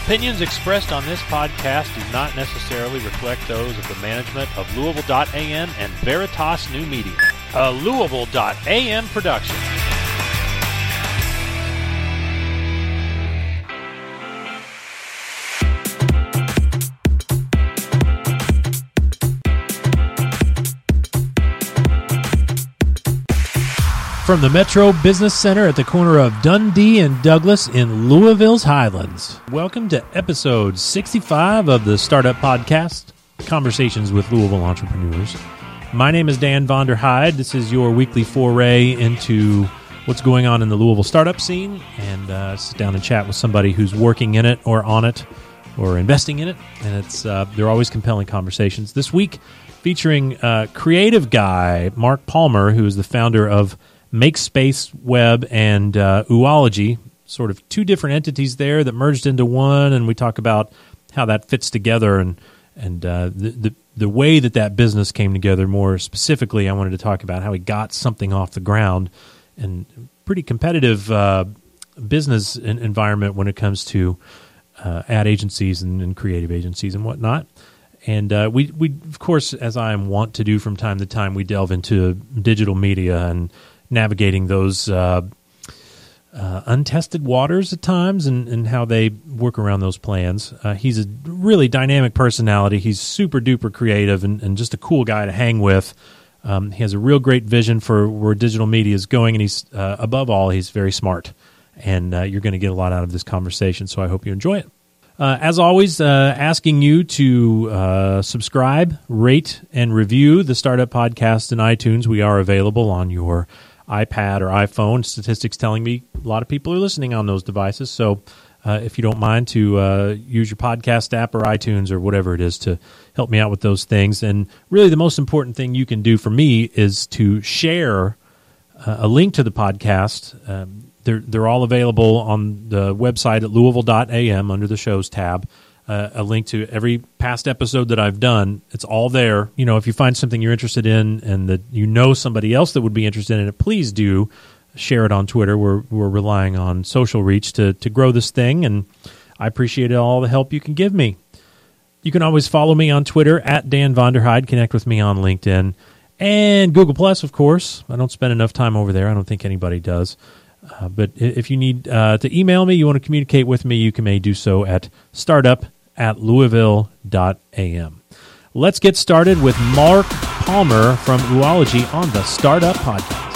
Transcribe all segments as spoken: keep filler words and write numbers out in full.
Opinions expressed on this podcast do not necessarily reflect those of the management of Louisville dot A M and Veritas New Media, a Louisville dot A M production. From the Metro Business Center at the corner of Dundee and Douglas in Louisville's Highlands. Welcome to episode sixty-five of the Startup Podcast, Conversations with Louisville Entrepreneurs. My name is Dan Vonderheide. This is your weekly foray into what's going on in the Louisville startup scene, and uh, sit down and chat with somebody who's working in it or on it or investing in it, and it's uh, they're always compelling conversations. This week, featuring uh, creative guy Mark Palmer, who is the founder of MakeSpace Web and uh, Oology, sort of two different entities there that merged into one, and we talk about how that fits together and and uh, the, the the way that that business came together. More specifically, I wanted to talk about how he got something off the ground, and pretty competitive uh, business environment when it comes to uh, ad agencies and, and creative agencies and whatnot. And uh, we we of course, as I am wont to do from time to time, we delve into digital media and navigating those uh, uh, untested waters at times and, and how they work around those plans. Uh, he's a really dynamic personality. He's super duper creative and, and just a cool guy to hang with. Um, he has a real great vision for where digital media is going, and he's uh, above all, he's very smart. And uh, you're going to get a lot out of this conversation, so I hope you enjoy it. Uh, as always, uh, asking you to uh, subscribe, rate, and review the Startup Podcast in iTunes. We are available on your iPad or iPhone. Statistics telling me a lot of people are listening on those devices. So uh, if you don't mind to uh, use your podcast app or iTunes or whatever it is to help me out with those things. And really the most important thing you can do for me is to share uh, a link to the podcast. Um, they're, they're all available on the website at Louisville dot A M under the shows tab. Uh, a link to every past episode that I've done. It's all there. You know, if you find something you're interested in and that you know somebody else that would be interested in it, please do share it on Twitter. We're we're relying on social reach to to grow this thing, and I appreciate all the help you can give me. You can always follow me on Twitter at Dan Vonderheide. Connect with me on LinkedIn and Google Plus, of course. I don't spend enough time over there. I don't think anybody does. Uh, but if you need uh, to email me, you want to communicate with me, you can may do so at startup at Louisville dot A M. Let's get started with Mark Palmer from Oology on the Startup Podcast.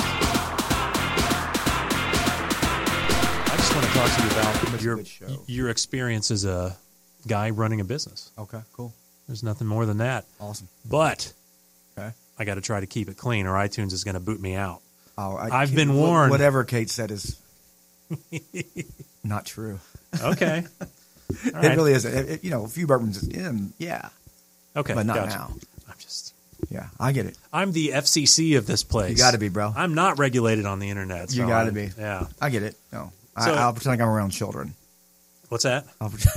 I just want to talk to you about your, your experience as a guy running a business. Okay, cool. There's nothing more than that. Awesome. But okay. I got to try to keep it clean or iTunes is going to boot me out. Oh, I, I've been warned. Whatever Kate said is not true. Okay. It right. really isn't. It, it, you know, a few bourbons in, yeah. Okay, but not gotcha. now. I'm just, yeah, I get it. I'm the F C C of this place. You got to be, bro. I'm not regulated on the internet. So you got to be. Yeah, I get it. No, so, I, I'll pretend like I'm around children. What's that? I'll pretend,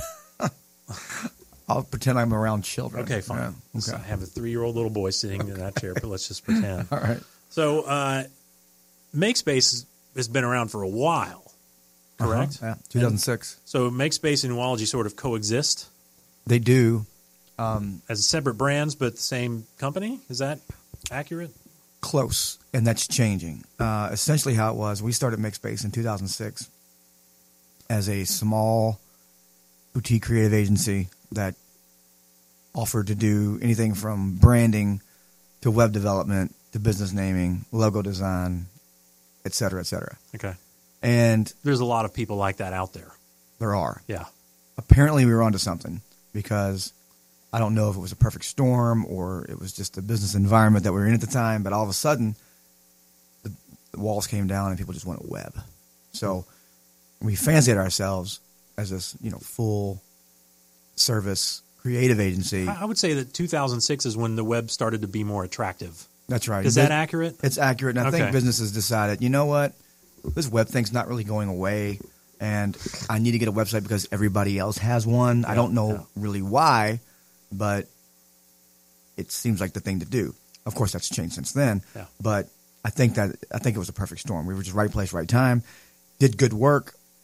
I'll pretend I'm around children. Okay, fine. Yeah, okay. So I have a three-year-old little boy sitting okay. in that chair, but let's just pretend. All right. So, uh, MakeSpace has been around for a while. Correct? Uh-huh. Yeah, two thousand six. And so MakeSpace and Oology sort of coexist? They do. Um, As separate brands, but the same company? Is that accurate? Close, and that's changing. Uh, essentially how it was, we started MakeSpace in two thousand six as a small boutique creative agency that offered to do anything from branding to web development to business naming, logo design, et cetera, et cetera. Okay. And there's a lot of people like that out there. There are. Yeah. Apparently we were onto something because I don't know if it was a perfect storm or it was just the business environment that we were in at the time, but all of a sudden the, the walls came down and people just went web. So we fancied ourselves as this, you know, full service creative agency. I would say that two thousand six is when the web started to be more attractive. That's right. Is that accurate? It's accurate. And I okay. think businesses decided, you know what? This web thing's not really going away, and I need to get a website because everybody else has one. Yeah, I don't know yeah. really why, but it seems like the thing to do. Of course, that's changed since then, yeah. but I think that I think it was a perfect storm. We were just right place, right time, did good work,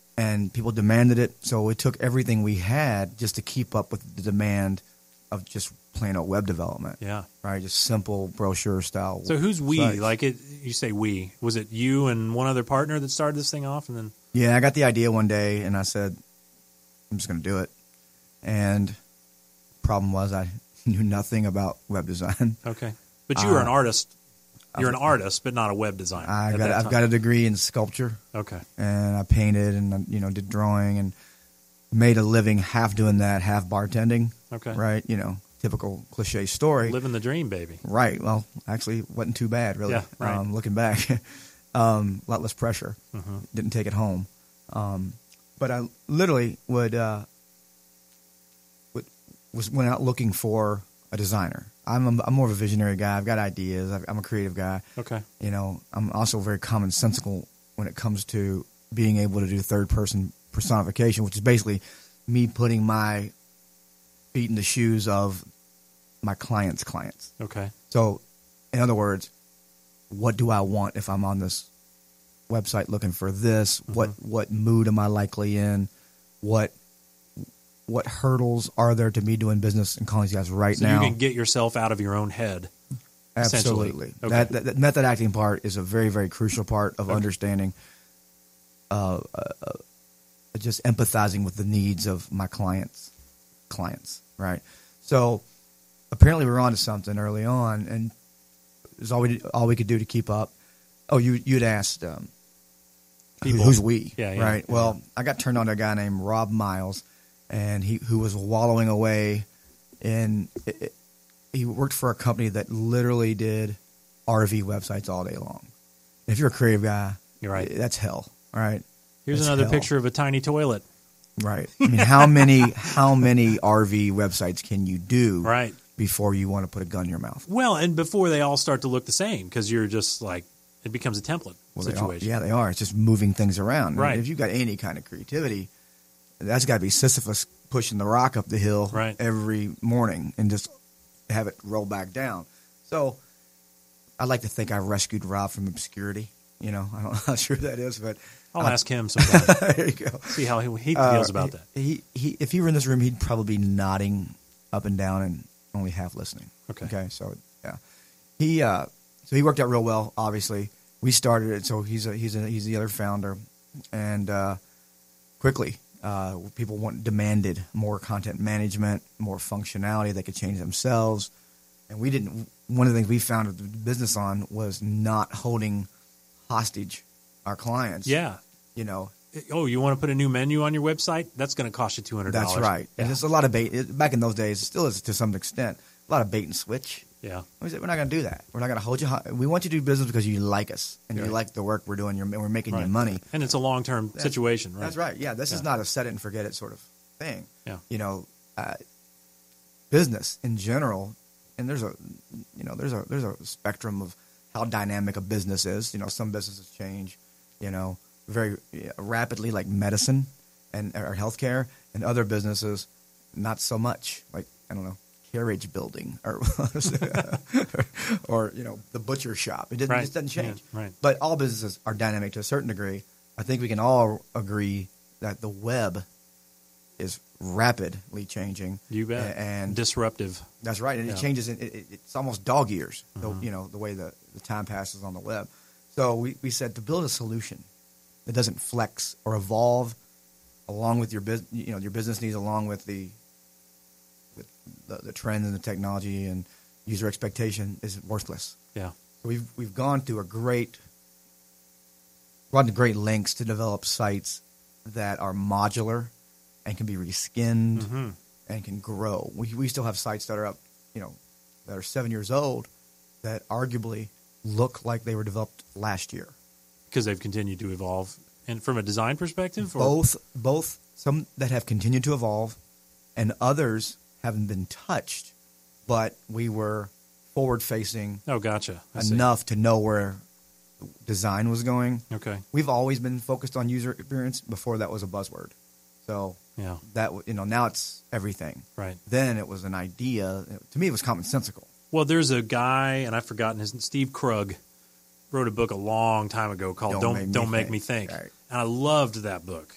and people demanded it. So it took everything we had just to keep up with the demand of just plain old web development. Yeah. Right. Just simple brochure style. So who's we? sites. Like it, you say we. Was it you and one other partner that started this thing off, and then? Yeah, I got the idea one day, and I said, I'm just going to do it. And problem was I knew nothing about web design. Okay. But you were Uh, an artist. You're an artist, but not a web designer. I at got that I've time. got a degree in sculpture, Okay. and I painted and you know did drawing and made a living half doing that, half bartending. Okay. Right, you know, typical cliche story. Living the dream, baby. Right. Well, actually, wasn't too bad, really. Yeah, right. Um, looking back, um, a lot less pressure. Mm-hmm. Didn't take it home, um, but I literally would, uh, would was went out looking for a designer. I'm a, I'm more of a visionary guy. I've got ideas. I've, I'm a creative guy. Okay. You know, I'm also very commonsensical when it comes to being able to do third person personification, which is basically me putting my feet in the shoes of my clients' clients. Okay. So, in other words, what do I want if I'm on this website looking for this? Mm-hmm. What what mood am I likely in? What what hurdles are there to me doing business and calling these guys right So now? you can get yourself out of your own head. essentially. Absolutely. Okay. That, that, that method acting part is a very, very crucial part of Okay. understanding, uh, uh, uh, just empathizing with the needs of my clients, clients, right? So apparently we were onto something early on, and it was all we, all we could do to keep up. Oh, you, you'd asked, um, who- People. who's we, Yeah, yeah, right? yeah. Well, I got turned on to a guy named Rob Miles, and he who was wallowing away in it, it, he worked for a company that literally did R V websites all day long. If you're a creative guy, You're right. that's hell. All right. Here's That's another hell. picture of a tiny toilet. Right. I mean, how many how many R V websites can you do Right. before you want to put a gun in your mouth? Well, and before they all start to look the same, because you're just like, it becomes a template Well, they are, situation. yeah, they are. It's just moving things around. Right. If you've got any kind of creativity, that's got to be Sisyphus pushing the rock up the hill Right. every morning and just have it roll back down. So I like to think I rescued Rob from obscurity. You know, I'm not sure who that is, but I'll I- ask him sometime. there you go. See how he, he Uh, feels about that. He, he, if he were in this room, he'd probably be nodding up and down and only half listening. Okay. Okay. So yeah, he uh, so he worked out real well. Obviously, we started it. So he's a, he's a, he's the other founder, and uh, quickly uh, people want demanded more content management, more functionality. They could change themselves, and we didn't. One of the things we founded the business on was not holding hostage our clients. Yeah. You know, Oh, you want to put a new menu on your website? That's going to cost you two hundred dollars. that's right. Yeah. And it's a lot of bait. It, back in those days, it still is to some extent, a lot of bait and switch. yeah. We said, we're not going to do that. We're not going to hold you. ho- We want you to do business because you like us and Right. you like the work we're doing. You're, we're making Right. you money. And it's a long-term That's- situation, right? That's right. Yeah, this is Yeah. not a set it and forget it sort of thing. Yeah. You know, uh, business in general, and there's a, you know, there's a there's a spectrum of how dynamic a business is. You know, some businesses change, you know, very yeah, rapidly, like medicine and or healthcare, and other businesses not so much. Like I don't know, carriage building or or you know, the butcher shop. It, doesn't, Right. it just doesn't change. Yeah, right. But all businesses are dynamic to a certain degree. I think we can all agree that the web is rapidly changing. You bet. A- And Disruptive. that's right. And Yeah. it changes. In, it, it, it's almost dog years, the, Mhm. you know, the way the, the time passes on the web. So we, we said to build a solution that doesn't flex or evolve along with your business, you know, your business needs, along with the, with the the trends and the technology and user expectation is worthless. Yeah. We've we've gone through a great, gone to great lengths to develop sites that are modular and can be reskinned hmm and can grow. We we still have sites that are up, you know, that are seven years old that arguably look like they were developed last year. Because they've continued to evolve. And from a design perspective? Or? Both both some that have continued to evolve, and others haven't been touched, but we were forward facing Oh, gotcha. I see. enough to know where design was going. Okay. We've always been focused on user experience. Before that was a buzzword. So Yeah. that, you know, now it's everything. Right. Then it was an idea. To me, it was commonsensical. Well, there's a guy, and I've forgotten his Steve Krug wrote a book a long time ago called Don't Don't Make Me Don't Make Think. Me Think. Right. And I loved that book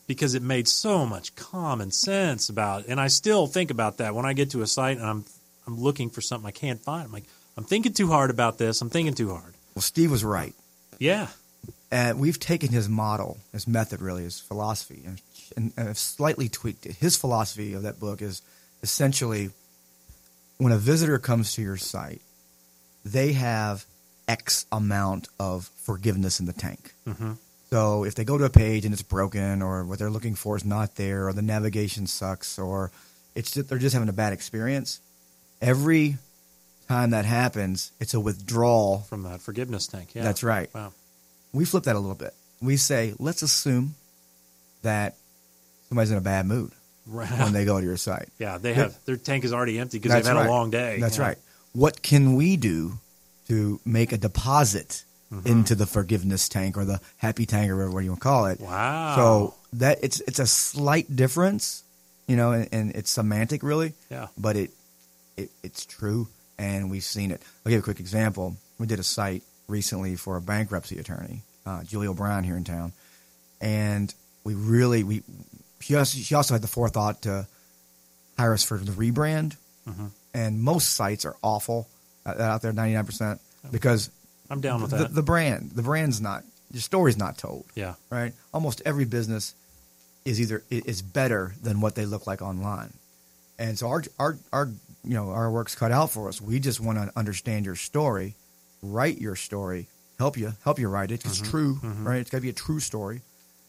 because it made so much common sense about it. And I still think about that when I get to a site and I'm I'm looking for something I can't find. I'm like, I'm thinking too hard about this. I'm thinking too hard. Well, Steve was right. Yeah. And we've taken his model, his method really, his philosophy, and, and, and have slightly tweaked it. His philosophy of that book is essentially when a visitor comes to your site, they have X amount of forgiveness in the tank. Mm-hmm. So if they go to a page and it's broken, or what they're looking for is not there, or the navigation sucks, or it's just, they're just having a bad experience, every time that happens, it's a withdrawal from that forgiveness tank. Yeah, that's right. Wow. We flip that a little bit. We say, let's assume that somebody's in a bad mood right. when they go to your site. Yeah, they have their tank is already empty because they've had right. a long day. That's yeah. right. What can we do to make a deposit mm-hmm. into the forgiveness tank or the happy tank or whatever you want to call it? Wow. So that it's it's a slight difference, you know, and, and it's semantic really. Yeah. But it, it it's true, and we've seen it. I'll give you a quick example. We did a site recently for a bankruptcy attorney, uh, Julie O'Brien here in town, and we really we she also, she also had the forethought to hire us for the rebrand, mm-hmm. and most sites are awful uh, out there, ninety-nine percent, because I'm down with the, that. the brand the brand's not, your story's not told. Yeah, right. Almost every business is either is better than what they look like online, and so our our our you know our work's cut out for us. We just want to understand your story. Write your story, help you, help you write it. It's mm-hmm. true, mm-hmm. right? It's got to be a true story.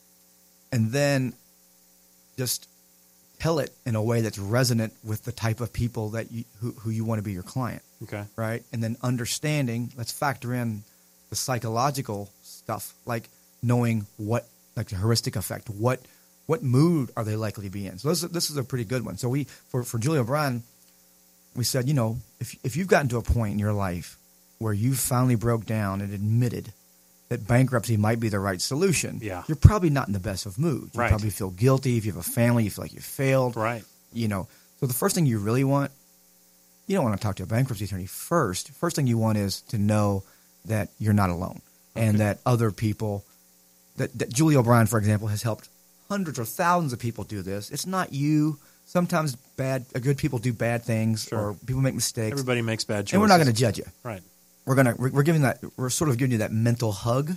And then just tell it in a way that's resonant with the type of people that you, who, who you want to be your client. Okay. Right? And then understanding, let's factor in the psychological stuff, like knowing what, like the heuristic effect, what what mood are they likely to be in? So this, this is a pretty good one. So we, for, for Julie O'Brien, we said, you know, if if you've gotten to a point in your life where you finally broke down and admitted that bankruptcy might be the right solution, yeah. you're probably not in the best of moods. You right. probably feel guilty. If you have a family, you feel like you failed. Right. You know, so the first thing you really want, you don't want to talk to a bankruptcy attorney first. First thing you want is to know that you're not alone, okay. and that other people, that, that Julie O'Brien, for example, has helped hundreds or thousands of people do this. It's not you. Sometimes bad, good people do bad things, sure. or people make mistakes. Everybody makes bad choices. And we're not going to judge you. Right. We're gonna we're giving that we're sort of giving you that mental hug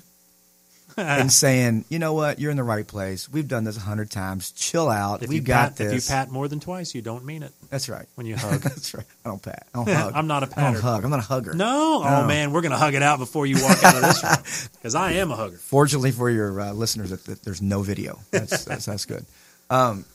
and saying, you know what, you're in the right place. We've done this a hundred times. Chill out. If We've you got pat, this. If you pat more than twice, you don't mean it. That's right. When you hug. That's right. I don't pat. I don't hug. I'm not a I patter. don't hug. I'm not a hugger. No. no. Oh man, we're gonna hug it out before you walk out of this room because I am a hugger. Fortunately for your uh, listeners, that, that there's no video. That's that's, that's good. Um,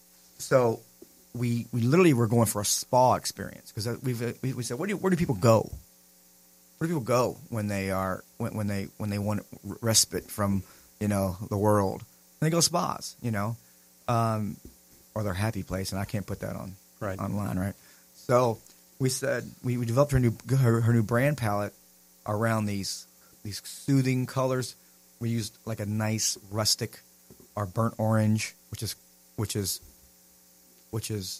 so we we literally were going for a spa experience because we've we, we said, where do where do people go? Where do people go when they are when, when they when they want respite from, you know, the world? And they go spas, you know, um, or their happy place, and I can't put that on right. online, right? So we said we, we developed her new her, her new brand palette around these these soothing colors. We used like a nice rustic or burnt orange, which is which is which is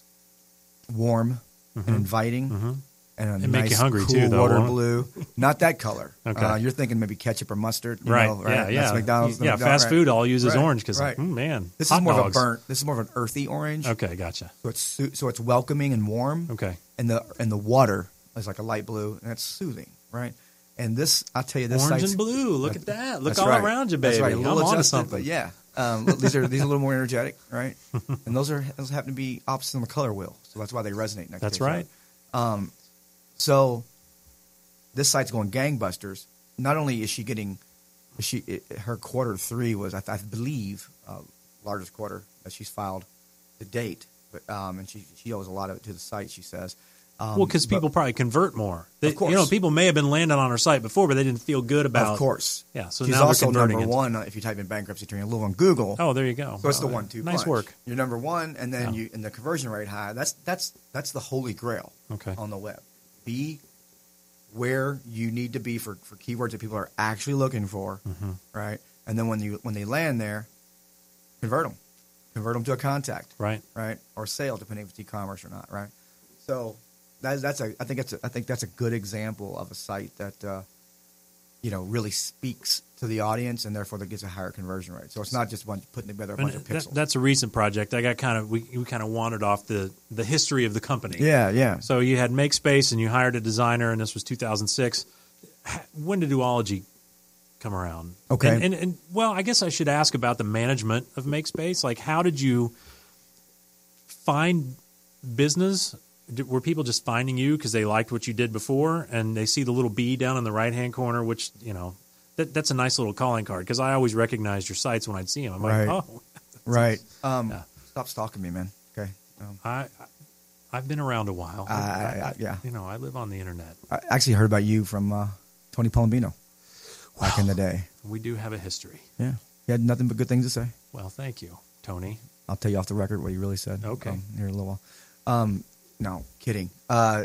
warm mm-hmm. and inviting. Mm-hmm. And a it nice, make you hungry cool too, though, water won't it? blue. Not that color. Okay. Uh, you're thinking maybe ketchup or mustard. You right. Know, right. Yeah. Yeah. That's McDonald's. Yeah. McDonald's, Fast right. food all uses right. orange because, right. mm, man, this hot is more dogs. of a burnt. This is more of an earthy orange. Okay. Gotcha. So it's so, so it's welcoming and warm. Okay. And the and the water is like a light blue, and it's soothing, right? And this, I'll tell you, this orange site's, and blue. Look at that. Look that's all right. around you, baby. That's right. A I'm little on to adjusted, something. but yeah. Um, these are these are a little more energetic, right? And those are those happen to be opposites on the color wheel, so that's why they resonate next. That's to each right. other. Um, so this site's going gangbusters. Not only is she getting, is she it, her quarter three was I, I believe uh, largest quarter that she's filed to date, but um, and she she owes a lot of it to the site. She says. Um, well, because people but, probably convert more. They, of course. You know, people may have been landing on her site before, but they didn't feel good about. Of course. Yeah. So she's now also they're converting number into, one uh, if you type in bankruptcy attorney Louisville on Google. Oh, there you go. So it's well, the one-two Nice punch. work. You're number one, and then Yeah. you and the conversion rate high. That's that's that's the holy grail Okay. on the web. Be where you need to be for, for keywords that people are actually looking for, Mm-hmm. right? And then when you when they land there, convert them, convert them to a contact, Right. right, or sale, depending if it's e-commerce or not, right? So that's that's a I think that's a, I think that's a good example of a site that uh, you know, really speaks to the audience, and therefore that gets a higher conversion rate. So it's not just one, putting together a bunch And of pixels. that, that's a recent project. I got kind of we, we kind of wandered off the, the history of the company. yeah, yeah. So you had MakeSpace, and you hired a designer, and this was two thousand six. When did Duology come around? Okay. And, and, and well, I guess I should ask about the management of MakeSpace. Like, how did you find business? Did, were people just finding you because they liked what you did before, and they see the little B down in the right hand corner, which you know that that's a nice little calling card because I always recognized your sites when I'd see them. I'm Right. like, oh, Right. Um, Yeah. Stop stalking me, man. Okay. Um, I, I I've been around a while. I- I- I- yeah. You know, I live on the internet. I actually heard about you from uh, Tony Palombino back in the day. We do have a history. Yeah. He had nothing but good things to say. Well, thank you, Tony. I'll tell you off the record what he really said. Okay. Um, here in a little while. Um, no, kidding. Uh,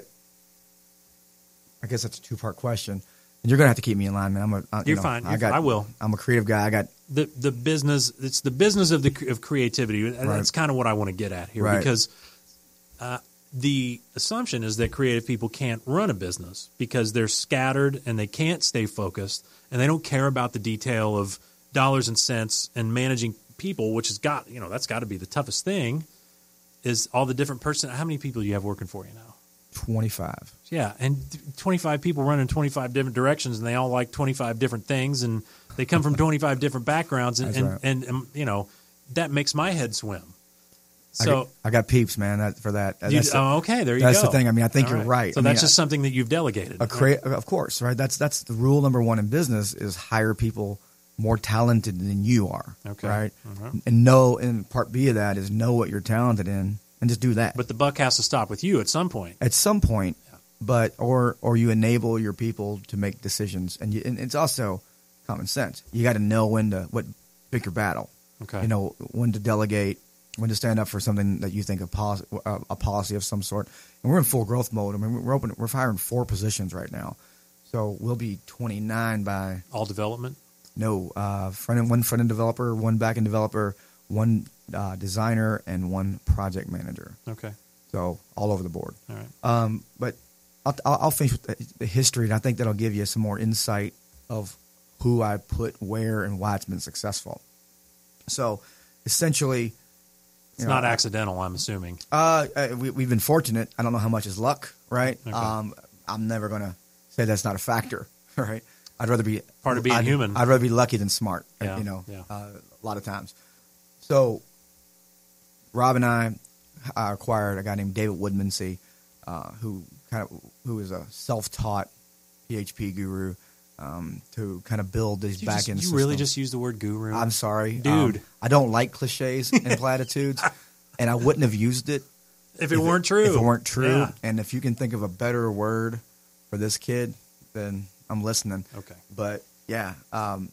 I guess that's a two-part question. And you're gonna have to keep me in line, man. I'm a. I, you You're know, fine. I You're got. fine. I will. I'm a creative guy. I got. the the business. It's the business of the of creativity. And Right. That's kind of what I want to get at here Right. because uh, the assumption is that creative people can't run a business because they're scattered and they can't stay focused and they don't care about the detail of dollars and cents and managing people, which has got you know that's got to be the toughest thing. Is all the different person? How many people do you have working for you now? twenty-five. Yeah, and twenty-five people run in twenty-five different directions, and they all like twenty-five different things, and they come from twenty-five different backgrounds, and That's and, right. and, and you know that makes my head swim. I So got, I got peeps, man. That, for that. you, That's the- oh, okay, there you that's go. the thing. I mean, I think All you're right. So I that's mean, just something that you've delegated. a crea- of course, right? That's that's the rule number one in business is hire people more talented than you are. Okay. Right. Mhm. And know, and part B of that is know what you're talented in, and just do that. But the buck has to stop with you at some point. At some point, but or or you enable your people to make decisions, and, you, and it's also common sense. You got to know when to what pick your battle. Okay. You know when to delegate, when to stand up for something that you think a policy a, a policy of some sort. And we're in full growth mode. I mean, we're open. We're hiring four positions right now, so we'll be twenty-nine by All development. no uh, front end, one front end developer, one back end developer, one uh, designer, and one project manager. Okay. So all over the board. All right. Um, but I'll, I'll I'll finish with the, the history, and I think that'll give you some more insight of who I put where and why it's been successful. So, essentially, It's you know, not accidental, I'm assuming. Uh, uh, we, we've been fortunate. I don't know how much is luck, right? Okay. Um, I'm never gonna say that's not a factor, right? I'd rather be Part of being I'd, human. I'd rather be lucky than smart, Yeah, you know. yeah. Uh, a lot of times. So, Rob and I uh, acquired a guy named David Woodmansey, uh, who kind of who is a self-taught P H P guru um, to kind of build these You, back just, end. you really systems. just use the word guru? I'm sorry, Dude. Um, I don't like cliches and platitudes, and I wouldn't have used it if it weren't true. If it weren't true, Yeah. and if you can think of a better word for this kid, then I'm listening. Okay. But yeah, um,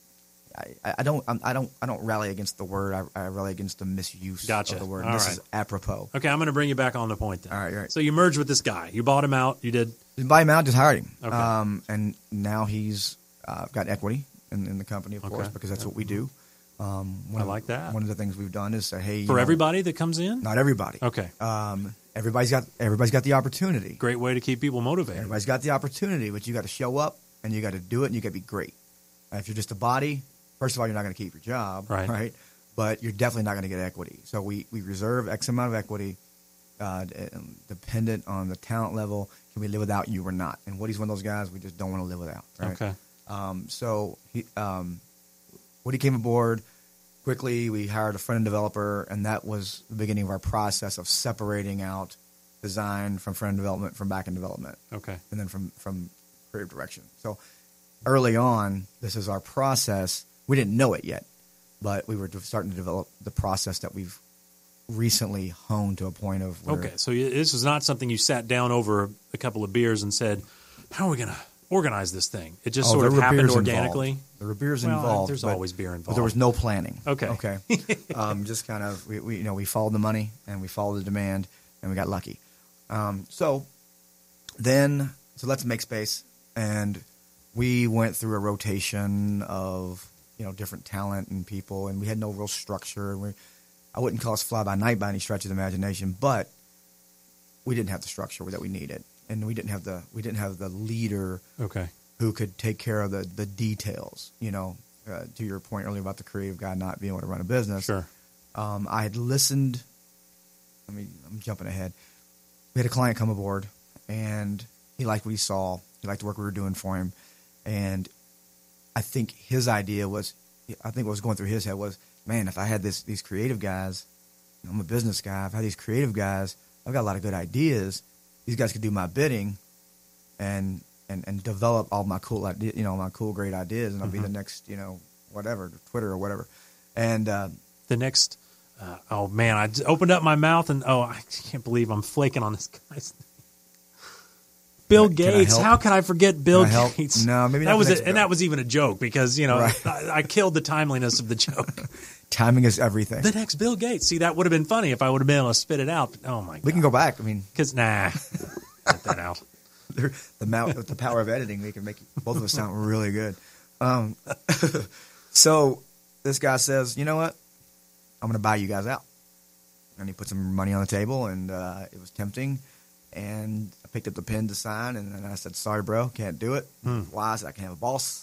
I, I don't, I'm, I don't, I don't rally against the word. I, I rally against the misuse Gotcha. of the word. All this right. is apropos. Okay, I'm going to bring you back on the point then. All right, all right. So you merged with this guy. You bought him out. You did. Didn't buy him out, just hired him. Okay. Um, and now he's uh, got equity in, in the company, of Okay. course, because that's what we do. Um, one I of- like that. One of the things we've done is say, hey, you For know, everybody that comes in? not everybody. Okay. Um, everybody's got everybody's got the opportunity. Great way to keep people motivated. Everybody's got the opportunity, but you got to show up and you got to do it and you got to be great. Uh, if you're just a body, first of all, you're not going to keep your job, Right. But you're definitely not going to get equity. So we, we reserve X amount of equity, uh, d- dependent on the talent level. Can we live without you or not? And Woody's one of those guys we just don't want to live without. Right? Okay. Um, so he, um, Woody came aboard. Quickly, we hired a front-end developer, and that was the beginning of our process of separating out design from front-end development from back-end development, Okay. and then from, from creative direction. So early on, this is our process. We didn't know it yet, but we were starting to develop the process that we've recently honed to a point of where Okay. So you, this was not something you sat down over a couple of beers and said, how are we going to organize this thing? It just Oh, sort there of were happened beers organically. involved. There were beers Well, involved. there's but- always beer But involved. there was no planning. Okay. Okay. um, just kind of, we, we, you know, we followed the money and we followed the demand and we got lucky. Um, so then, so let's make space. And we went through a rotation of, you know, different talent and people, and we had no real structure. We, I wouldn't call us fly by night by any stretch of the imagination, but we didn't have the structure that we needed. And we didn't have the, we didn't have the leader Okay. who could take care of the, the details, you know, uh, to your point earlier about the creative guy not being able to run a business. Sure. Um, I had listened. I mean, I'm jumping ahead. We had a client come aboard, and he liked what he saw. He liked the work we were doing for him. And I think his idea was, I think what was going through his head was, man, if I had this these creative guys, I'm a business guy, I've had these creative guys, I've got a lot of good ideas. These guys could do my bidding and and, and develop all my cool ideas, you know, my cool, great ideas, and I'll mm-hmm. be the next, you know, whatever, Twitter or whatever. And uh, the next, uh, oh, man, I just opened up my mouth, and, oh, I can't believe I'm flaking on this guy's name. Bill Gates. Can How can I forget Bill can Gates? No, maybe not. That was, a, and that was even a joke because you know right. I, I killed the timeliness of the joke. Timing is everything. The next Bill Gates. See, that would have been funny if I would have been able to spit it out. But, oh my god, we can go back. I mean, because nah, get that out. the mouth, the power of editing, we can make both of us sound really good. Um, so this guy says, you know what? I'm going to buy you guys out, and he put some money on the table, and uh, it was tempting. And I picked up the pen to sign, and then I said, sorry, bro, can't do it. Hmm. Why? I said, I can have a boss.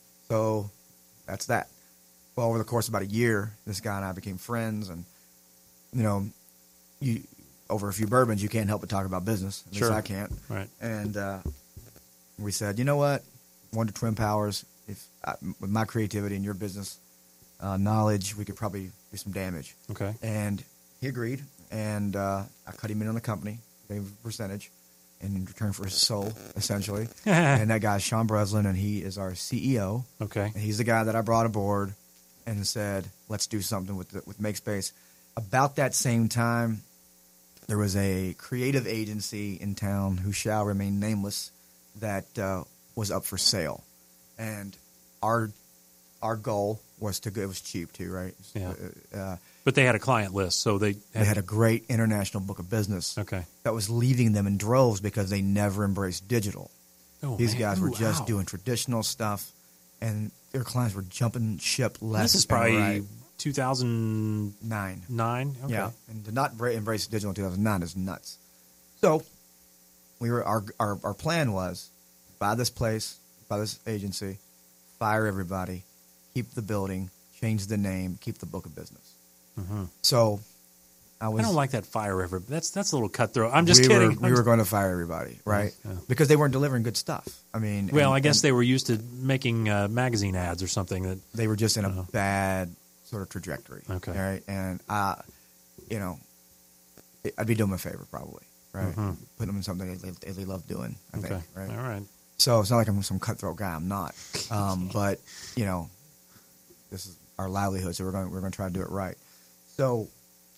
So that's that. Well, over the course of about a year, this guy and I became friends. And, you know, you over a few bourbons, you can't help but talk about business. At sure. least I can't. Right. And uh, we said, you know what? One to Twin Powers, if I, with my creativity and your business uh, knowledge, we could probably do some damage. Okay. And he agreed, and uh, I cut him in on the company. Gave him a percentage in return for his soul, essentially. And that guy is Sean Breslin, and he is our C E O. Okay. And he's the guy that I brought aboard and said, let's do something with the, with MakeSpace. About that same time, there was a creative agency in town who shall remain nameless that uh, was up for sale. And our our goal was to go. It was cheap, too, right? Yeah. Uh, But they had a client list, so they had, they had a great international book of business. Okay. That was leaving them in droves because they never embraced digital. Oh, These man. guys were Ooh, just wow. doing traditional stuff, and their clients were jumping ship left. This is and probably right. two thousand nine. Nine. Okay. Yeah, and to not bra- embrace digital in two thousand nine is nuts. So, we were our our our plan was buy this place, buy this agency, fire everybody, keep the building, change the name, keep the book of business. Mm-hmm. So, I was. I don't like that fire ever. That's that's a little cutthroat. I'm just we kidding. Were, we were going to fire everybody, right? Yeah. Because they weren't delivering good stuff. I mean, well, and, I guess and they were used to making uh, magazine ads or something. That they were just in a uh, bad sort of trajectory. Okay, right, and I, you know, I'd be doing them a favor probably, right? Mm-hmm. Putting them in something they, they, they love doing. I okay. think, right? All right. So it's not like I'm some cutthroat guy. I'm not, um, but you know, this is our livelihood, so we're going we're going to try to do it right. So.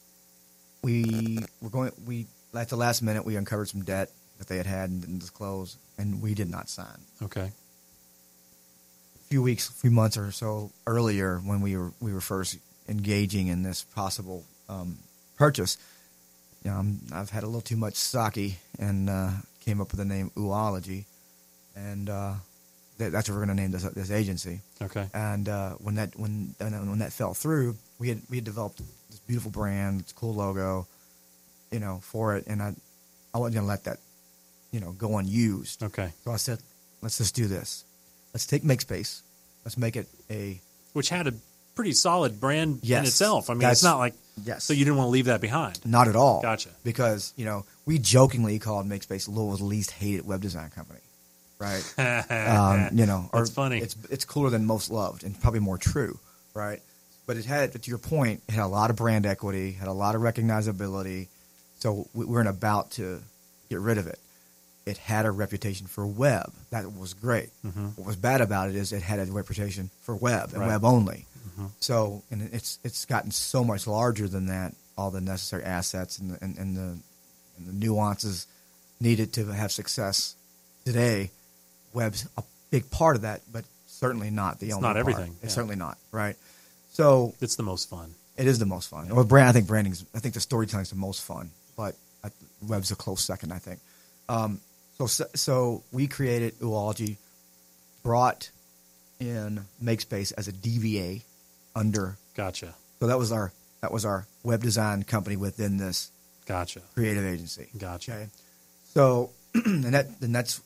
We were going. We at the last minute we uncovered some debt that they had had and didn't disclose, and we did not sign. Okay. A few weeks, a few months or so earlier, when we were we were first engaging in this possible um, purchase, you know, I'm, I've had a little too much sake and uh, came up with the name Oology, and uh, that, that's what we're going to name this this agency. Okay. And uh, when that when when that fell through, we had we had developed this beautiful brand, it's a cool logo, you know, for it, and I I wasn't going to let that, you know, go unused. Okay. So I said, let's just do this. Let's take MakeSpace. Let's make it a which had a pretty solid brand yes, in itself. I mean, it's not like yes. So you didn't want to leave that behind. Not at all. Gotcha. Because you know we jokingly called MakeSpace Louisville's least hated web design company. Right, um, you know, or that's funny. It's it's cooler than most loved, and probably more true, right? But it had, to your point, it had a lot of brand equity, had a lot of recognizability. So we weren't about to get rid of it. It had a reputation for web. That was great. Mm-hmm. What was bad about it is it had a reputation for web and right. web only. Mm-hmm. So, and it's it's gotten so much larger than that. All the necessary assets and the, and, and the and the nuances needed to have success today. Web's a big part of that, but certainly not the it's only not everything. Part. It's yeah. certainly not, right? So it's the most fun. It is the most fun. Well, brand, I think branding's. I think the storytelling's the most fun, but I, web's a close second. I think. Um, so, so we created Oology, brought in MakeSpace as a D V A under. Gotcha. So that was our that was our web design company within this. Gotcha. Creative agency. Gotcha. Okay. So and that and that's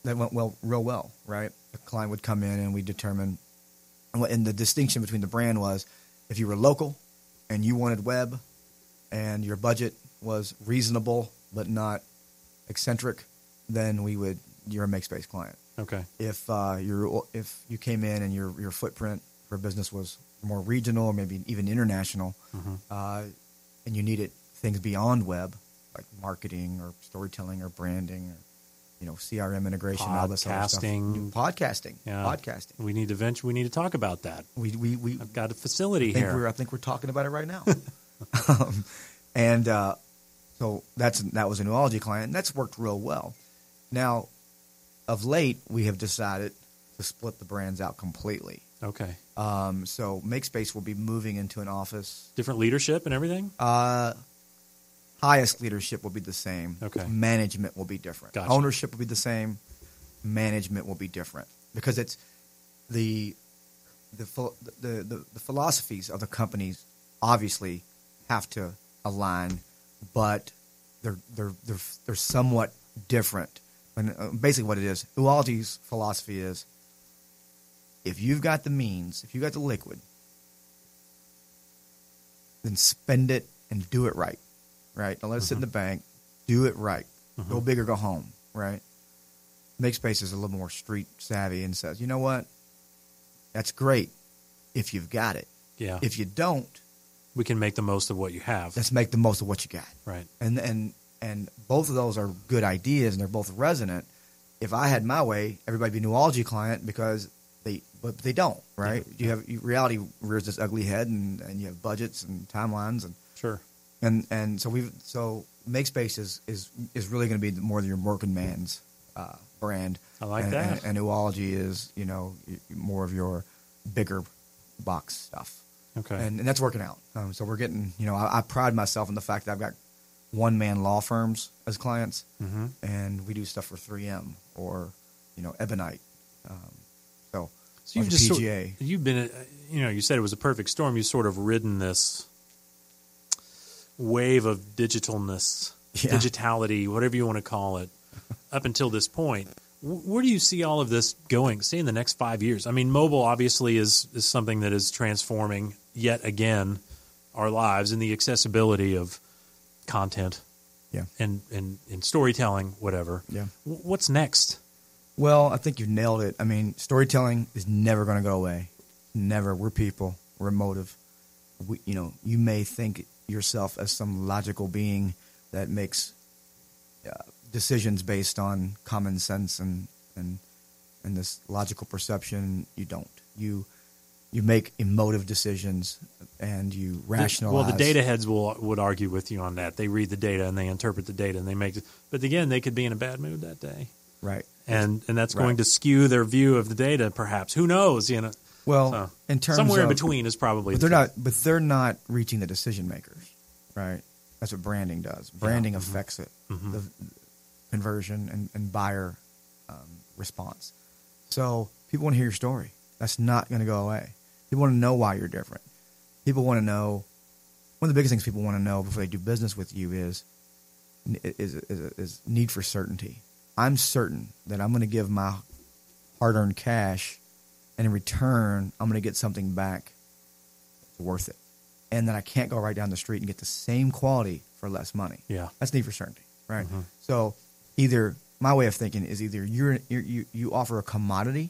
that went well, real well, right? A client would come in and we determine, and the distinction between the brand was, if you were local and you wanted web, and your budget was reasonable but not eccentric, then we would you're a MakeSpace client. Okay. If uh, you're if you came in and your your footprint for business was more regional or maybe even international, mm-hmm. uh, and you needed things beyond web, like marketing or storytelling or branding or you know C R M integration, all this other stuff. Podcasting, podcasting, yeah. podcasting. We need to venture. We need to talk about that. We we we. I've got a facility I think here. We're, I think we're talking about it right now. um, and uh, so that's that was a Newology client, and that's worked real well. Now, of late, we have decided to split the brands out completely. Okay. Um, so MakeSpace will be moving into an office. Different leadership and everything? Uh, highest leadership will be the same. Okay. Management will be different. Gotcha. Ownership will be the same. Management will be different because it's the the the the, the philosophies of the companies obviously have to align, but they're they're they're they're somewhat different. And uh, basically, what it is, Newology's philosophy is: if you've got the means, if you've got the liquid, then spend it and do it right. Right? Don't let it mm-hmm. sit in the bank. Do it right. Mm-hmm. Go big or go home. Right? MakeSpace is a little more street savvy and says, you know what? That's great if you've got it. Yeah. If you don't, we can make the most of what you have. Let's make the most of what you got. Right. And and and both of those are good ideas, and they're both resonant. If I had my way, everybody'd be a Newology client because they, but they don't, right? Yeah. You have you, reality rears its ugly head, and, and you have budgets and timelines, and sure. And and so we so MakeSpace is is is really going to be more than your working man's uh, brand. I like and, that. And, and Newology is you know more of your bigger box stuff. Okay. And, and that's working out. Um, so we're getting, you know, I, I pride myself in the fact that I've got one-man law firms as clients, mm-hmm. and we do stuff for three M or, you know, Ebonite. Um, so, so you've just P G A. Sort, you've been, you know, you said it was a perfect storm. You've sort of ridden this wave of digitalness, yeah. digitality, whatever you want to call it, up until this point. Where do you see all of this going, say, in the next five years? I mean, mobile obviously is, is something that is transforming, yet again, our lives and the accessibility of content yeah. and, and, and storytelling, whatever. Yeah. What's next? Well, I think you've nailed it. I mean, storytelling is never going to go away. Never. We're people. We're emotive. We, you know, you may think yourself as some logical being that makes uh, decisions based on common sense and, and and this logical perception. You don't. You you make emotive decisions and you rationalize. Well, the data heads will would argue with you on that. They read the data and they interpret the data and they make it. But again, they could be in a bad mood that day. Right. And and that's right. going to skew their view of the data, perhaps. Who knows? You know. Well, so, in terms somewhere of, in between is probably. But the they're truth. not. But they're not reaching the decision makers, right? That's what branding does. Branding yeah. affects it. Mm-hmm. The conversion and, and buyer um, response. So people want to hear your story. That's not going to go away. People want to know why you're different. People want to know. One of the biggest things people want to know before they do business with you is is is, is need for certainty. I'm certain that I'm going to give my hard-earned cash, and in return, I'm going to get something back that's worth it, and that I can't go right down the street and get the same quality for less money. Yeah, that's need for certainty, right? Mm-hmm. So either my way of thinking is either you're, you're you you offer a commodity,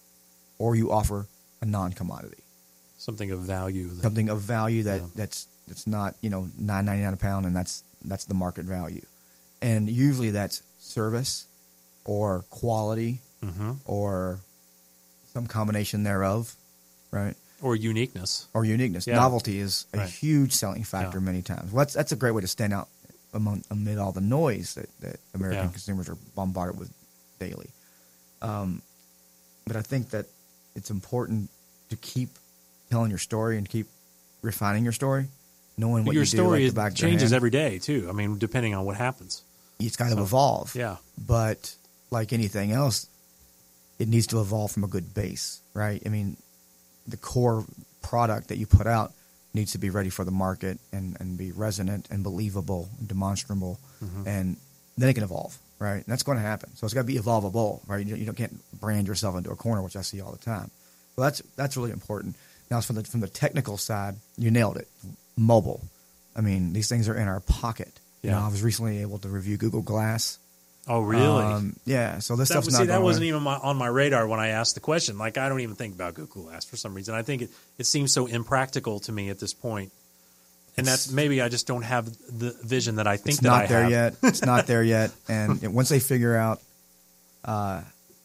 or you offer a non-commodity, something of value, that, something of value that, yeah. that's that's not you know nine ninety-nine a pound, and that's that's the market value, and usually that's service, or quality, mm-hmm. or some combination thereof, right? Or uniqueness. Or uniqueness. Yeah. Novelty is a right. huge selling factor yeah. many times. Well, that's, that's a great way to stand out among, amid all the noise that, that American yeah. consumers are bombarded with daily. Um, but I think that it's important to keep telling your story and keep refining your story, knowing but what your you do story like the back of your changes hand. every day, too. I mean, depending on what happens. It's got to so, evolve. Yeah. But like anything else, it needs to evolve from a good base, right? I mean, the core product that you put out needs to be ready for the market and, and be resonant and believable and demonstrable, mm-hmm. and then it can evolve. right? And that's going to happen. So it's got to be evolvable, right? You, you don't can't brand yourself into a corner, which I see all the time. So that's that's really important. Now, from the from the technical side, you nailed it. Mobile. I mean, these things are in our pocket. Yeah. You know, I was recently able to review Google Glass. Oh, really? Um, yeah. So this that, stuff's see, not that going wasn't even my, on my radar when I asked the question. Like, I don't even think about Google Glass for some reason. I think it, it seems so impractical to me at this point. And It's- that's maybe I just don't have the vision that I think It's that not I there have. yet. It's not there yet. And once they figure out uh,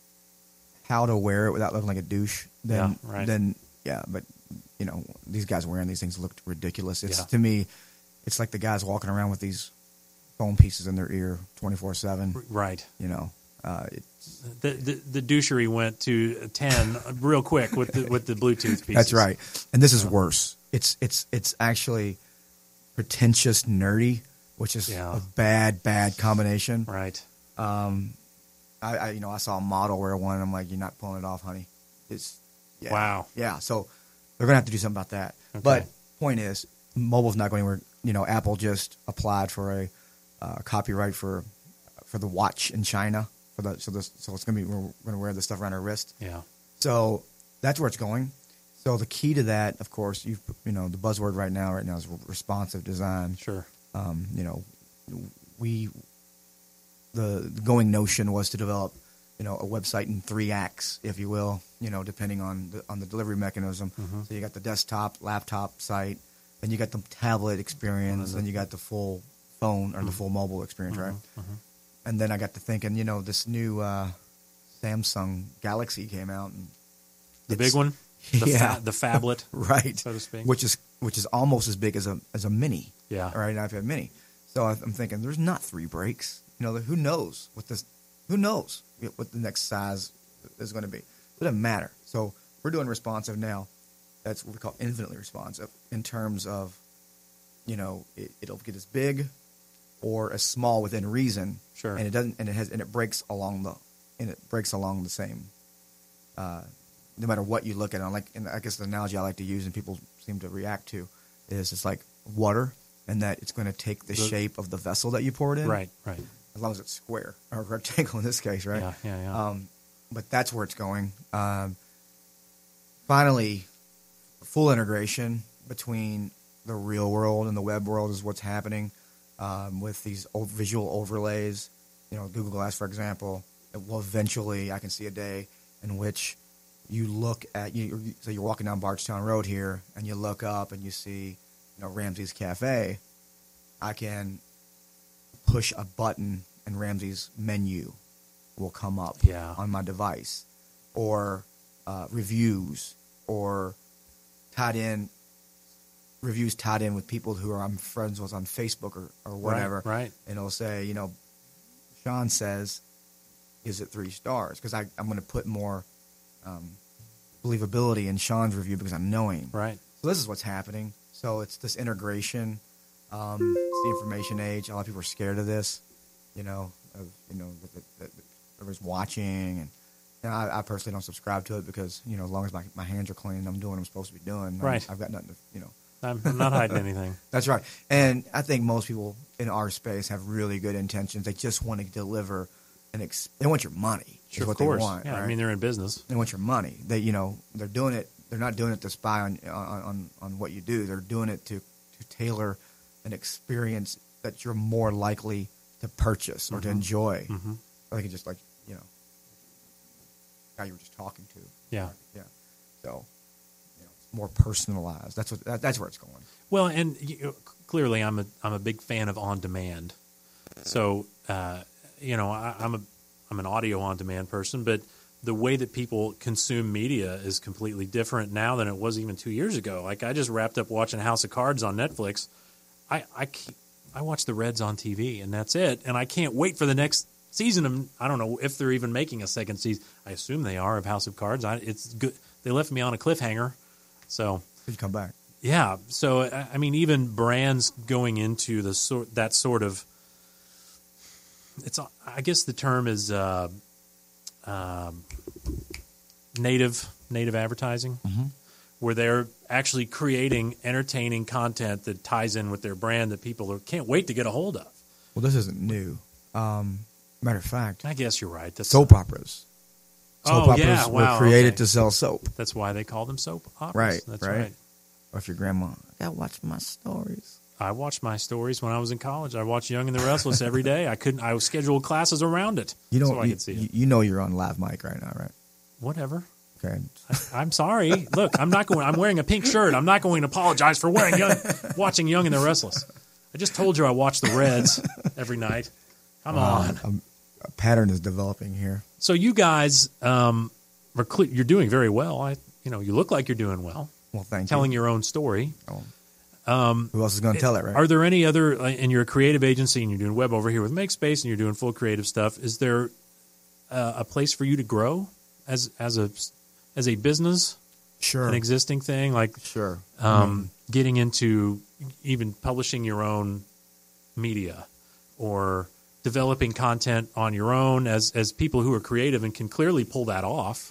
how to wear it without looking like a douche, then Yeah, right. then yeah. But you know, these guys wearing these things looked ridiculous. It's Yeah. to me, it's like the guys walking around with these phone pieces in their ear twenty-four seven. Right. You know, uh, it's The, the the douchery went to ten real quick with the with the Bluetooth pieces. that's right. And this is worse. It's it's it's actually pretentious nerdy, which is Yeah. a bad bad combination. Right. Um, I, I you know I saw a model wear one, and I'm like, you're not pulling it off, honey. It's yeah, Wow. yeah. So they're gonna have to do something about that. Okay. But point is, mobile's not going anywhere. You know, Apple just applied for a uh, copyright for for the watch in China for the so this so it's gonna be we're gonna wear this stuff around our wrist. Yeah. So that's where it's going. So the key to that, of course, you you know the buzzword right now right now is responsive design. Sure. Um, you know, we the, the going notion was to develop, you know, a website in three acts, if you will. You know, depending on the on the delivery mechanism. Mm-hmm. So you got the desktop, laptop site, then you got the tablet experience, then you got the full phone or the full mobile experience, right? Mm-hmm. And then I got to thinking, you know, this new uh, Samsung Galaxy came out, and The it's- big one, the yeah. fa- the phablet, right? so to speak. Which is which is almost as big as a as a mini. Yeah. All right, an iPad Mini. So I- I'm thinking, there's not three breaks. You know, who knows what this? Who knows what the next size is going to be? It doesn't matter. So we're doing responsive now. That's what we call infinitely responsive in terms of, you know, it, it'll get as big or as small within reason. Sure. And it doesn't, and it has, and it breaks along the, and it breaks along the same. Uh, no matter what you look at, it. Like, and I guess the analogy I like to use and people seem to react to is it's like water, and that it's going to take the, The- shape of the vessel that you pour it in, Right. Right. as long as it's square or rectangle in this case, right? Yeah. Yeah. Yeah. Um, but that's where it's going. Um, finally, full integration between the real world and the web world is what's happening um, with these o- visual overlays. You know, Google Glass, for example. It will eventually, I can see a day in which you look at you. So you're walking down Bardstown Road here, and you look up and you see, you know, Ramsey's Cafe. I can push a button, and Ramsey's menu will come up Yeah. on my device, or uh, reviews, or tied in reviews tied in with people who are I'm friends with on Facebook or, or whatever. Right. Right. And it'll say, you know, Sean says, is it three stars? Because I'm going to put more um, believability in Sean's review because I know him. Right. So this is what's happening. So it's this integration. Um, it's the information age. A lot of people are scared of this, you know, of, you know, that, that, that everybody's watching. And, and I, I personally don't subscribe to it because, you know, as long as my, my hands are clean, I'm doing what I'm supposed to be doing. Right. I'm, I've got nothing to, you know. I'm, I'm not hiding anything. That's right. And I think most people in our space have really good intentions. They just want to deliver an ex- they want your money. Sure, is what of course. they want. Yeah. Right? I mean, they're in business. They want your money. They, you know, they're doing it. They're not doing it to spy on on, on, on what you do. They're doing it to, to tailor an experience that you're more likely to purchase or to enjoy. Mm-hmm. I think it's just like, you know, the guy you were just talking to. Yeah. Yeah. So, you know, it's more personalized. That's what. That, that's where it's going. Well, and you know, clearly, I'm a I'm a big fan of on demand. So, uh, you know, I, I'm a I'm an audio on demand person, but the way that people consume media is completely different now than it was even two years ago. Like, I just wrapped up watching House of Cards on Netflix. I I, keep, I watch the Reds on T V, and that's it. And I can't wait for the next season of. I don't know if they're even making a second season. I assume they are of House of Cards. I, it's good. They left me on a cliffhanger, so. You come back. Yeah, so I I mean, even brands going into the sort that sort of, it's I guess the term is uh, um, native native advertising, Mm-hmm. where they're actually creating entertaining content that ties in with their brand that people are, can't wait to get a hold of. Well, this isn't new. Um, Matter of fact, I guess you're right. That's, soap operas. Soap oh, operas yeah, were wow, created okay. to sell soap. That's why they call them soap operas. Right, That's right. right. Or if your grandma, I gotta watch my stories. I watched my stories when I was in college. I watched Young and the Restless every day. I couldn't. I scheduled classes around it, You know, so I you, could see it. you, you know you're on live mic right now, right? Whatever. Okay. I, I'm sorry. Look, I'm not going. I'm wearing a pink shirt. I'm not going to apologize for wearing young, watching Young and the Restless. I just told you I watch the Reds every night. Come on. Um, a pattern is developing here. So you guys, um, are cle- you're doing very well. I, you know, you look like you're doing well. Well, thank Telling you. your own story. Oh. Um, Who else is going to tell it, right? Are there any other, uh, and you're a creative agency and you're doing web over here with MakeSpace and you're doing full creative stuff. Is there uh, a place for you to grow as as a as a business, Sure. an existing thing, like Sure. um, getting into even publishing your own media or developing content on your own as as people who are creative and can clearly pull that off?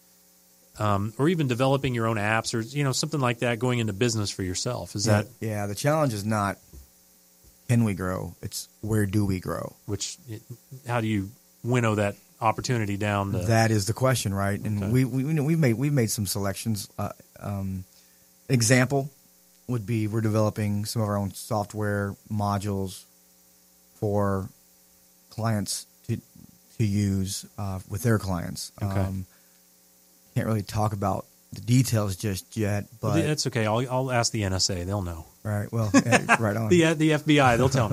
Um, or even developing your own apps or, you know, something like that, going into business for yourself. Is yeah, that, yeah, the challenge is not can we grow, it's where do we grow? which, how do you winnow that opportunity down to, That is the question, right? And Okay. we, we you know, we've made we've made some selections. Uh, um, example would be we're developing some of our own software modules for clients to to use uh, with their clients. Okay. Um, can't really talk about the details just yet, but that's okay. I'll, I'll ask the N S A. They'll know. right, well, yeah, right on. The, the F B I, they'll tell me.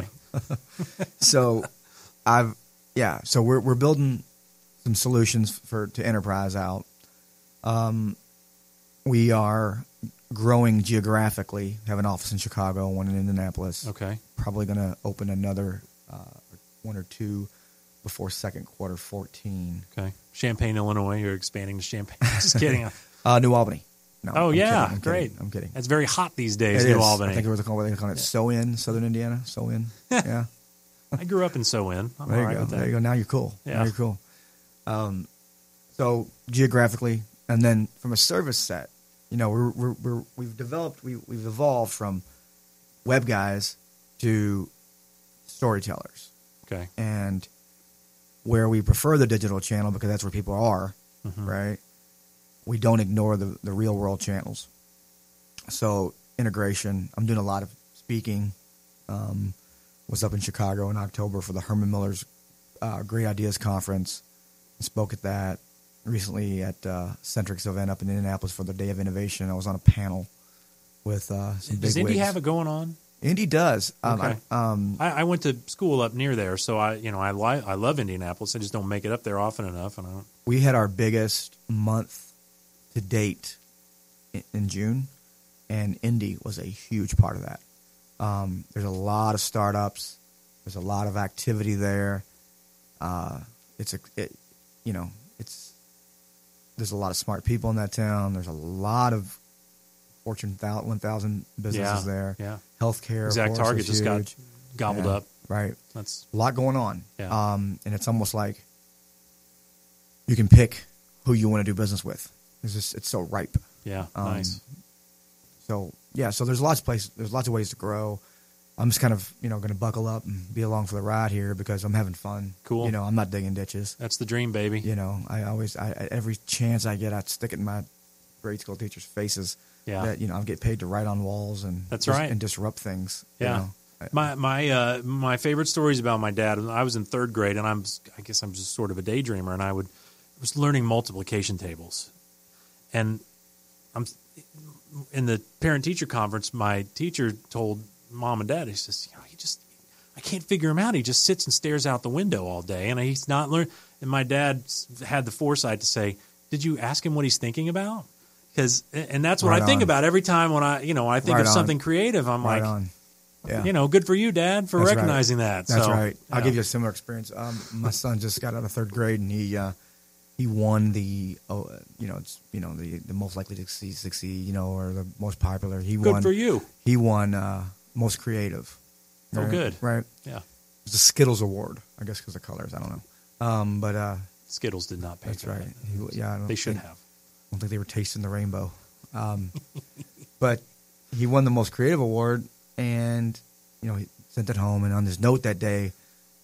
So I've yeah, so we're we're building some solutions for to enterprise out. Um, we are growing geographically. Have an office in Chicago, one in Indianapolis. Okay. Probably going to open another uh, one or two before second quarter fourteen. Okay. Champaign, Illinois. You're expanding to Champaign. Just kidding. Uh, New Albany. No, Oh, I'm yeah. kidding, I'm Great. Kidding, I'm kidding. It's very hot these days, It New is. Albany. I think it was called, what they call it, So In, Southern Indiana. So In. Yeah. I grew up in So-In. I'm There all you right go. with that. There you go. Now you're cool. Yeah. Now you're cool. Um, so geographically, and then from a service set, you know, we're, we're, we're we've developed, we, we've evolved from web guys to storytellers, Okay. and where we prefer the digital channel because that's where people are, Mhm. right? We don't ignore the the real world channels. So integration. I'm doing a lot of speaking. Um, was up in Chicago in October for the Herman Miller's uh, Great Ideas Conference. I spoke at that recently at uh, Centrix event up in Indianapolis for the Day of Innovation. I was on a panel with uh, some big Does Indy wigs. have it going on? Indy does. Um, Okay. I, um, I, I went to school up near there, so I, you know, I li- I love Indianapolis. I just don't make it up there often enough, and I don't. we had our biggest month to date in, in June, and Indy was a huge part of that. Um, there's a lot of startups. There's a lot of activity there. Uh, it's a, it, you know, it's there's a lot of smart people in that town. There's a lot of Fortune one thousand businesses Yeah, there. yeah. Healthcare, Exact of course, Target is just got huge. gobbled Yeah, up. Right. That's A lot going on. Yeah. Um, and it's almost like you can pick who you want to do business with. It's just it's so ripe. yeah, Um, nice. So yeah, so there's lots of places, there's lots of ways to grow. I'm just kind of you know going to buckle up and be along for the ride here because I'm having fun. Cool. You know, I'm not digging ditches. That's the dream, baby. You know, I always, I, I- every chance I get, I stick it in my grade school teachers' faces. Yeah. That you know, I get paid to write on walls and That's dis- right. and disrupt things. you Yeah. know. I- My my uh, my favorite stories about my dad. I was in third grade, and I'm I guess I'm just sort of a daydreamer, and I would I was learning multiplication tables, and I'm in the parent teacher conference. My teacher told mom and dad, he says, you know, he just I can't figure him out. He just sits and stares out the window all day, and he's not learn. And my dad had the foresight to say, "Did you ask him what he's thinking about?" Because and that's what Right I think on. about every time when I you know I think Right of on. something creative. I'm right like. on. Yeah. You know, good for you, Dad, for That's right. recognizing that. That's So, right. I'll yeah. give you a similar experience. Um, my son just got out of third grade, and he uh, he won the oh, uh, you know it's you know the, the most likely to succeed, succeed, you know, or the most popular. He Good won. for you. He won uh, most creative. Oh, Right? good. Right. Yeah. It was the Skittles Award, I guess, because of colors. I don't know. Um, but uh, Skittles did not pay that's for right. that. He, yeah, I don't They should think, have. I don't think they were tasting the rainbow. Um, but he won the most creative award, and you know he sent it home. And on his note that day,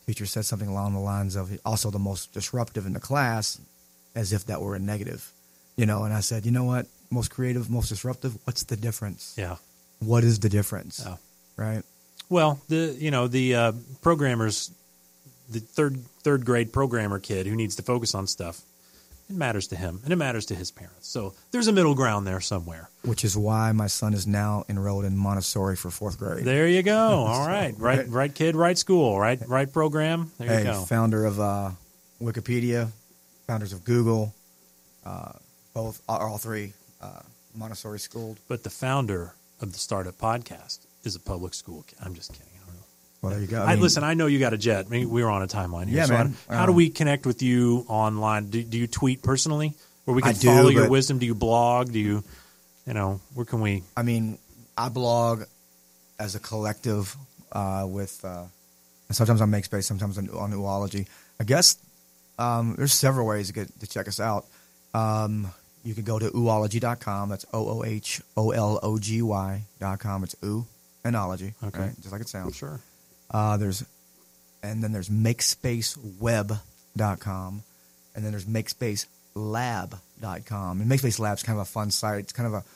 teacher said something along the lines of also the most disruptive in the class, as if that were a negative, you know. And I said, you know what? Most creative, most disruptive. What's the difference? Yeah. What is the difference? Yeah. Right. Well, the you know the uh, programmers, the third third grade programmer kid who needs to focus on stuff, it matters to him and it matters to his parents. So there's a middle ground there somewhere. Which is why my son is now enrolled in Montessori for fourth grade. There you go. All right, right, right, right kid, right school, right, right program. There hey, you go. Founder of uh, Wikipedia, founders of Google, uh, both all three uh, Montessori schooled. But the founder of the Startup Podcast is a public school kid. I'm just kidding. I don't know. Well, there you go. I I mean, listen, I know you got a jet. I mean, we were on a timeline here. Yeah, so man. How, how Um, do we connect with you online? Do, do you tweet personally, where we can I do, follow your but- wisdom? Do you blog? Do you, you know, where can we? I mean, I blog as a collective uh, with, uh, and sometimes on MakeSpace, sometimes on, on Oology. I guess um, there's several ways to get to check us out. Um, you can go to oology dot com. That's O O H O L O G Y dot com. It's oo and ology, Okay. right? Just like it sounds. Sure. Uh, there's, and then there's makespace web dot com, and then there's makespace lab dot com. And Makespace Lab's kind of a fun site. It's kind of a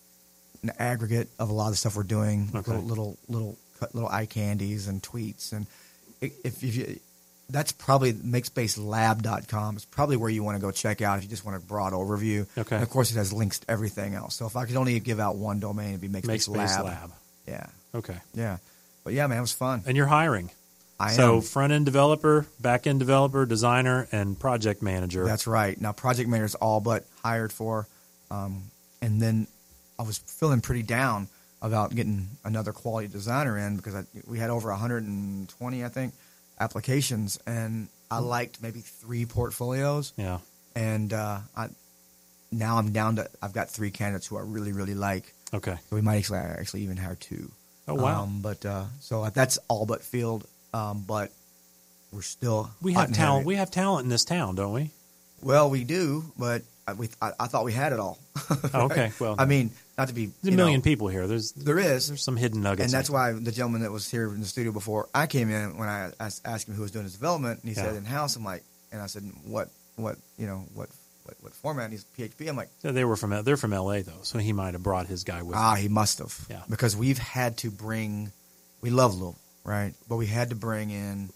an aggregate of a lot of the stuff we're doing, Okay. little little little cut- little eye candies and tweets, and i- if, if you, that's probably makespace lab dot com. It's probably where you want to go check out if you just want a broad overview. Okay. And of course, it has links to everything else. So if I could only give out one domain, it'd be Makespace, MakeSpace Lab. Lab. Yeah, Okay. yeah. But yeah, man, it was fun. And you're hiring. I so am. front end developer, back end developer, designer, and project manager. That's right. Now, project manager's all but hired for, um, and then I was feeling pretty down about getting another quality designer in because I, we had over one hundred twenty, I think, applications, and I liked maybe three portfolios, yeah. and uh, I now I'm down to I've got three candidates who I really really like. Okay. So we might actually actually even hire two. Oh wow. Um, but uh, so that's all but filled, um, but we're still we hot have and talent. heavy. We have talent in this town, don't we? Well, we do, but I, we, I, I thought we had it all. Oh, okay. Well, I mean, not to be there's a you million know, people here. There's There is, there's some hidden nuggets. and that's in why the gentleman that was here in the studio before I came in, when I asked, asked him who was doing his development, and he Yeah. said in house. I'm like, and I said, what, what, you know, what, what, what format? And he's P H P. I'm like, So they were from they're from L A though, so he might have brought his guy with him. ah, he must have, Yeah. because we've had to bring. We love Louisville, right? But we had to bring in,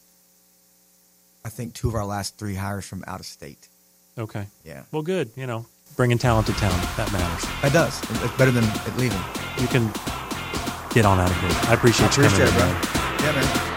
I think, two of our last three hires from out of state. Okay. Yeah, Well, good. You know, bringing talent to town, that matters. that does. It's better than it leaving. You can get on out of here. I appreciate I you appreciate coming it, in, bro. man. Yeah, man.